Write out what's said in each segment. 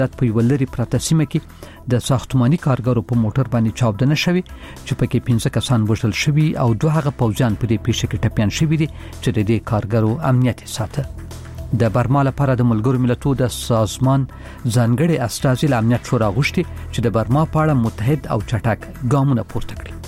په یو لري پراته سیمه کې د ساختماني کارګرو په موټر باندې چاودنه شوې چې پکې 15 کسان وژل شوي او دوه هغه پوځیان په دې پیښه کې ټپيان شوي دي چې د دې کارګرو امنیت ساته. د برما لپاره د ملګرو ملتونو د سازمان ځانګړي استازي له امنیت شورا غوښتي چې د برما په اړه متحد او چټک ګامونه پورته کړي.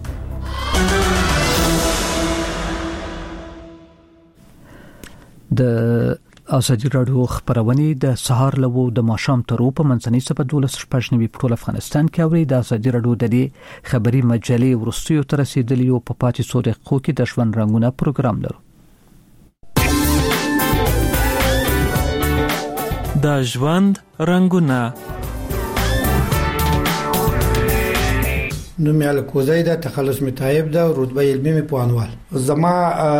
د ازادي راډیو خبرونه د سهار لوو د ماشام تر په منځنۍ سبا 12 په ټول افغانستان کې اوري. د ازادي راډیو د دې خبري مجلې ورستیو تر رسیدلی او په پاتې څو دقیقو کې د ژوند رنگونه پروګرام لرو. د ژوند رنگونه نوم یې الکوزی ده، تخلص می طایب ده، رتبه علمي می پوانوال. زما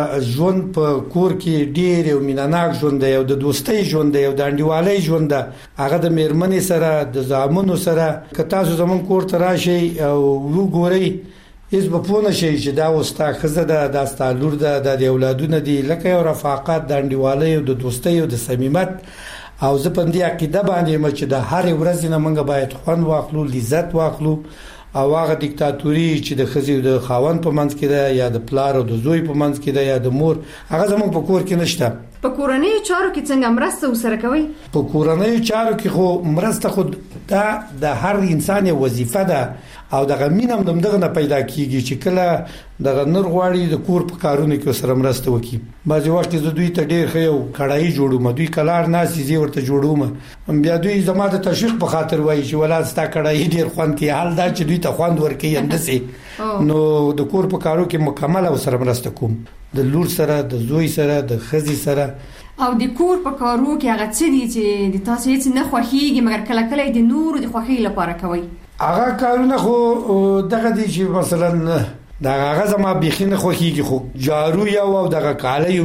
ژوند په کور کې ډیر او میناناک ژوند دی او د دوستۍ ژوند دی او د انډیوالۍ ژوند ده. هغه د میرمنې سره د زامنو سره که تاسو زمون کور ته راشي او وګورئ هیڅ په پونه شي چې دا وستا خزه ده، دا ستالور ده، د اولادونه دي، لکه یو رفاقت د انډیوالۍ او د دوستۍ او د صمیمیت. او زه په دې عقیده باندې چې د هر ورځ نه موږ باید خوند واخلو، لذت واخلو او هغه دیکتاتوري چې د خزي او د خاوند په منځ کې ده یا د پلار او د زوی په منځ کې ده یا د مور، هغه زموږ په کور کې نشته. په کورنۍ چارو کې څنګه مرسته وسره کوي؟ په کورنۍ چارو کې خو مرسته خود دا د هر انسان وظیفه ده او دغه مینم دغه نه پیدا کیږي چې کله دغه نور غواړي د کور په کارونو کې سره مرسته وکړي. بعضی وخت زه دوی ته ډیر خیو کړای جوړوم، دوی کلار ناسي زی ورته جوړوم، بیا دوی زما د تشویق په خاطر وایي چې ولادت ستا کړای ډیر خوند کوي. حال دا چې دوی ته خوند ورکوي اندسي نو د کور په کارو کې مکمل او سره مرسته کوم، د لور سره، د زوی سره، د خزي سره. او د کور په کارو کې هغه څه دي چې د تاسو هیڅ نه خوښیږي مګر کله کله د نور د خوښۍ لپاره کوي؟ هغه کارونه خو دغه دي چې مثلا دا هغه زما بيخي نه خوښیږي، خو جارو یو او دغه کاله یو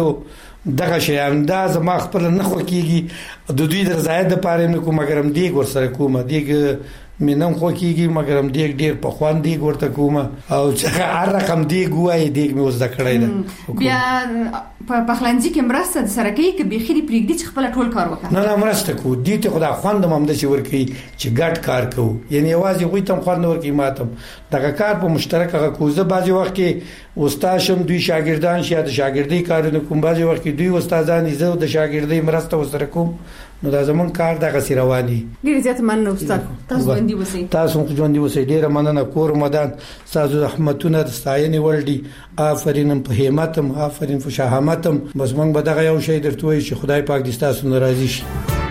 منځلو دغه شیان دا زما خپل نه خوښیږي. د دوی د رضایت لپاره نه کوم مګر هم دیګ ور سره کوم، دیګ مینم خوږیږي مګر هم دیګ ډیر په خوان دیګ ورته کوم او چې هر رقم دیګ وای دیګ مې وزده کړی ده. بیا په پخلنځي کې مرسته سره کوي کې بيخي پریږدي چې خپل ټول کار وکړي؟ نه مرسته کو دي ته خدای خوند هم د چې ورکی چې ګډ کار کو، یعنی واځي غوي تم خوند ورکی ماتم دغه کار په مشترک هغه کوزه. بعضی وخت کې استاد شم دوی شاګردان شه د شاګردۍ کارونه کوم، بعضی وخت کې دوی استادان یې د شاګردۍ مرسته وسره کوم. نو دا زمون کار دغه سیرواني. ډیر زیات مننه استاد، تاسو باندې وسی تاسو خو ژوند دی وسی ډیر مننه. کور مدان تاسو رحمتونه ستاینې ولډي، آفرین په همتم، آفرین په شهامتم. بس مونږ به دغه یو شی درته وایو چې خدای پاک دې تاسو ناراضي شي.